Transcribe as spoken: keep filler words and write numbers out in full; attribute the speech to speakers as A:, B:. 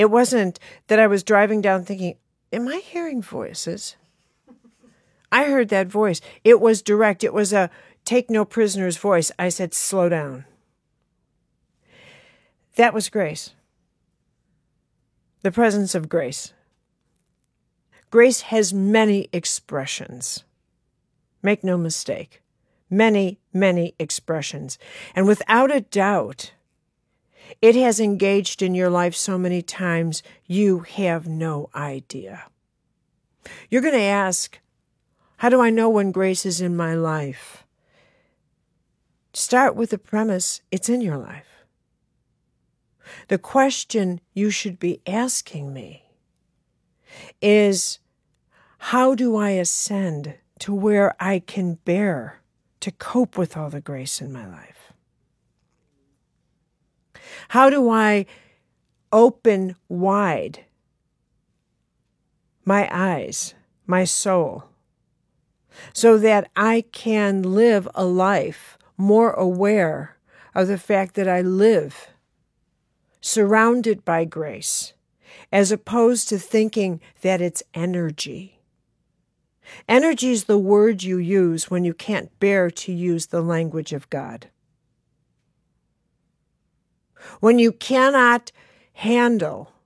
A: It wasn't that I was driving down thinking, am I hearing voices? I heard that voice. It was direct. It was a take no prisoners voice. I said, slow down. That was grace. The presence of grace. Grace has many expressions. Make no mistake. Many, many expressions. And without a doubt, it has engaged in your life so many times, you have no idea. You're going to ask, how do I know when grace is in my life? Start with the premise, it's in your life. The question you should be asking me is, how do I ascend to where I can bear to cope with all the grace in my life? How do I open wide my eyes, my soul, so that I can live a life more aware of the fact that I live surrounded by grace, as opposed to thinking that it's energy. Energy is the word you use when you can't bear to use the language of God. When you cannot handle